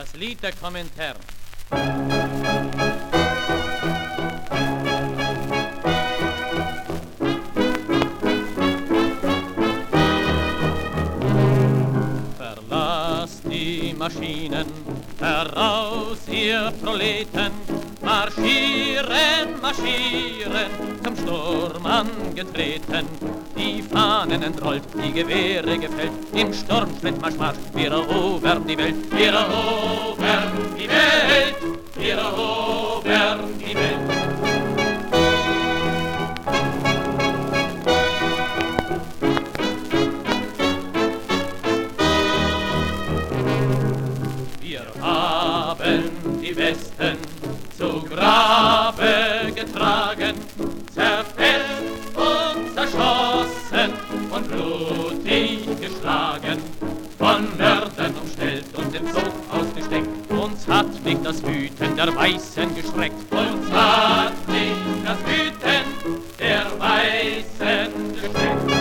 Das Lied der Kommentare. Verlasst die Maschinen, heraus ihr Proleten, marschieren, marschieren, zum Sturm angetreten. Die Fahnen entrollt, die Gewehre gefällt, im Sturmschritt Marsch, Marsch, wir erobern die Welt, wir erobern die Welt, wir erobern die Welt. Wir haben die Westen zu Grabe getragen, zerfällt und zerschossen und blutig geschlagen, von Mördern umstellt und im Zug ausgesteckt. Uns hat nicht das Wüten der Weißen gestreckt, uns hat nicht das Wüten der Weißen gestreckt.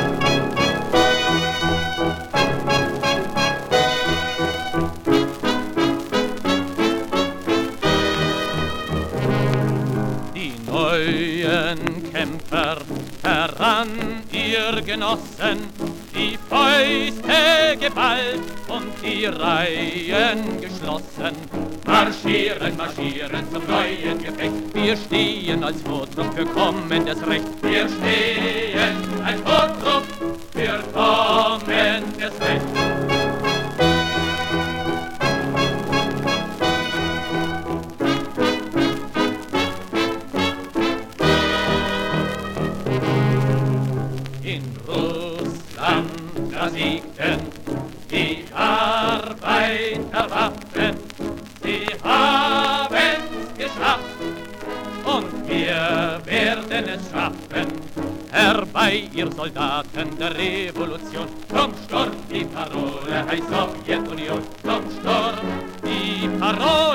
Neuen Kämpfer heran, ihr Genossen, die Fäuste geballt und die Reihen geschlossen. Marschieren, marschieren zum neuen Gefecht, wir stehen als Vortrupp für kommendes Recht. Wir stehen als Vortrupp für kommendes Recht. In Russland, da siegten die Arbeiterwaffen. Sie haben's geschafft und wir werden es schaffen. Herbei, ihr Soldaten der Revolution, zum Sturm die Parole heißt Sowjetunion, zum Sturm die Parole.